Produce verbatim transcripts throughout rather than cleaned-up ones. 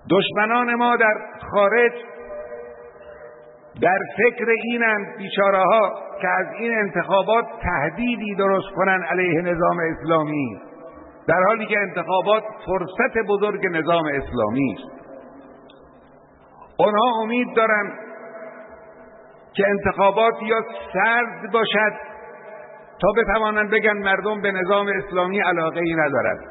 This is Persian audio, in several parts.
دشمنان ما در خارج در فکر اینند بیچاره ها که از این انتخابات تهدیدی درست کنن علیه نظام اسلامی، در حالی که انتخابات فرصت بزرگ نظام اسلامی است. آنها امید دارند که انتخابات یا سرد باشد تا بتوانند بگن مردم به نظام اسلامی علاقه ای ندارند،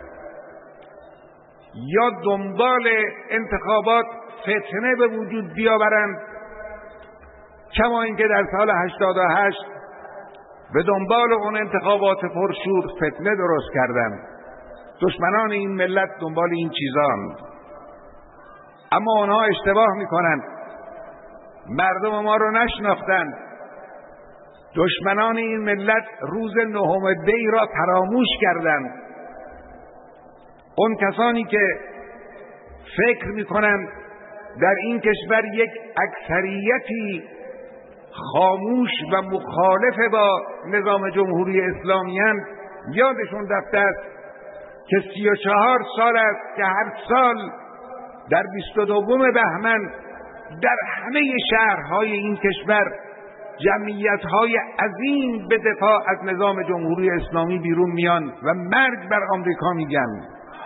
یا دنبال انتخابات فتنه به وجود بیاورند، کما اینکه در سال هشتاد و هشت به دنبال اون انتخابات پرشور فتنه درست کردند. دشمنان این ملت دنبال این چیزان، اما آنها اشتباه میکنند، مردم ما رو نشناختند. دشمنان این ملت روز نهم دی را فراموش کردند. اون کسانی که فکر میکنند در این کشور یک اکثریتی خاموش و مخالف با نظام جمهوری اسلامی اند، یادشون رفته است که سی و چهار سال است که هر سال در بیست و دوم بهمن در همه شهرهای این کشور جمعیت‌های عظیم به دفاع از نظام جمهوری اسلامی بیرون میان و مرگ بر آمریکا میگن.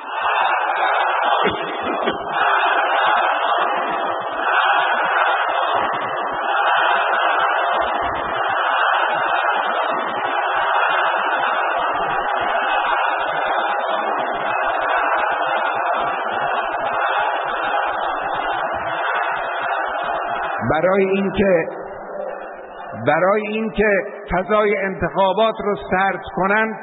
برای اینکه برای اینکه فضای انتخابات رو سرد کنند،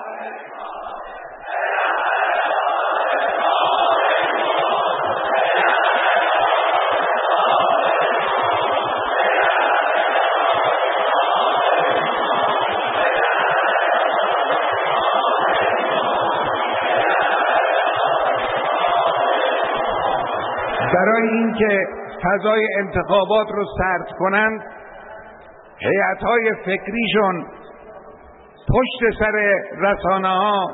برای اینکه فضای انتخابات رو سرد کنند، هیئت‌های فکریشون پشت سر رسانه‌ها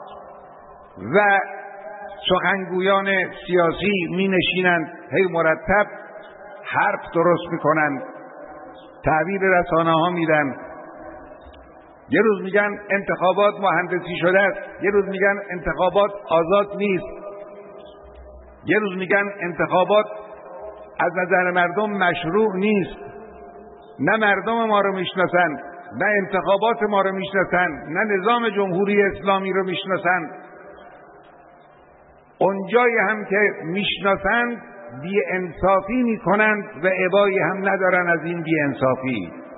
و سخنگویان سیاسی می نشینند، هی مرتب حرف درست میکنند، تعبیر رسانه‌ها میدن. یه روز میگن انتخابات مهندسی شده است، یه روز میگن انتخابات آزاد نیست، یه روز میگن انتخابات از نظر مردم مشروع نیست. نه مردم ما رو میشناسن، نه انتخابات ما رو میشناسن، نه نظام جمهوری اسلامی رو میشناسن. اونجایی هم که میشناسن بی انصافی میکنند و ابایی هم ندارن از این بی انصافی.